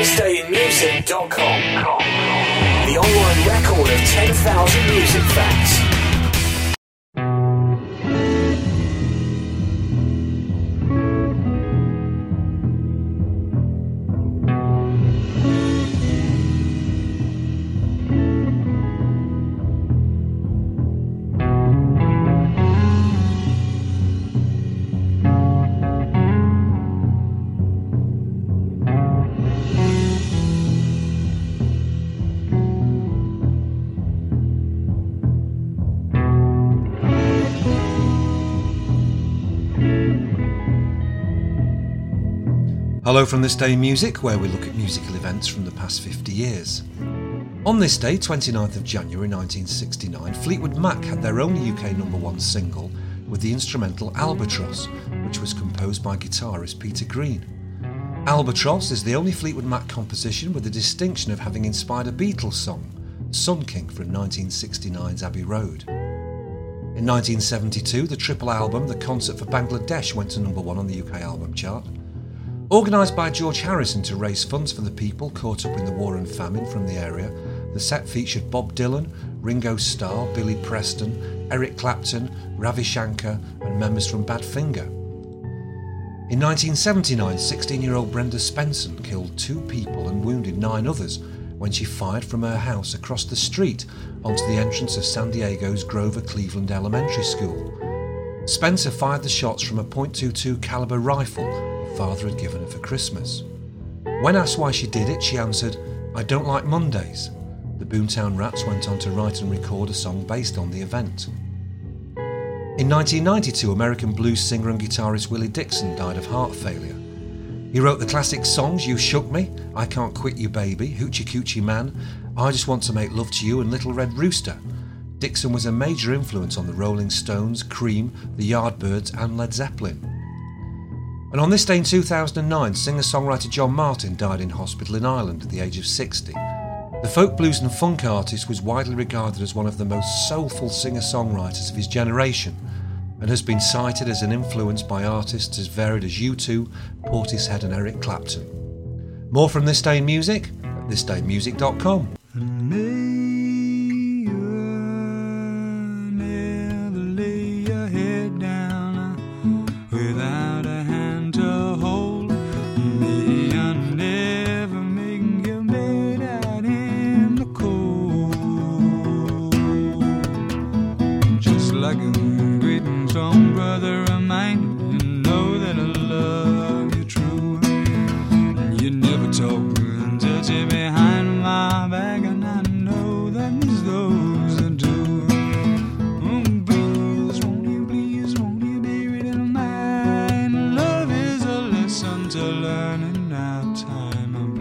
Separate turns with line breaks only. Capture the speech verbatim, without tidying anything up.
this day in music dot com, the online record of ten thousand music facts.
Hello from This Day in Music, where we look at musical events from the past fifty years. On this day, twenty-ninth of January nineteen sixty-nine, Fleetwood Mac had their only U K number one single with the instrumental Albatross, which was composed by guitarist Peter Green. Albatross is the only Fleetwood Mac composition with the distinction of having inspired a Beatles song, Sun King from nineteen sixty-nine's Abbey Road. In nineteen seventy-two, the triple album The Concert for Bangladesh went to number one on the U K album chart. Organised by George Harrison to raise funds for the people caught up in the war and famine from the area, the set featured Bob Dylan, Ringo Starr, Billy Preston, Eric Clapton, Ravi Shankar and members from Badfinger. In nineteen seventy-nine, sixteen-year-old Brenda Spenson killed two people and wounded nine others when she fired from her house across the street onto the entrance of San Diego's Grover Cleveland Elementary School. Spencer fired the shots from a point two two caliber rifle her father had given her for Christmas. When asked why she did it, she answered, "I don't like Mondays." The Boomtown Rats went on to write and record a song based on the event. In nineteen ninety-two, American blues singer and guitarist Willie Dixon died of heart failure. He wrote the classic songs You Shook Me, I Can't Quit You Baby, Hoochie Coochie Man, I Just Want to Make Love to You and Little Red Rooster. Dixon was a major influence on the Rolling Stones, Cream, the Yardbirds and Led Zeppelin. And on this day in two thousand nine, singer-songwriter John Martin died in hospital in Ireland at the age of sixty. The folk blues and funk artist was widely regarded as one of the most soulful singer-songwriters of his generation and has been cited as an influence by artists as varied as U two, Portishead and Eric Clapton. More from This Day in Music at this day music dot com.
To learn in our time.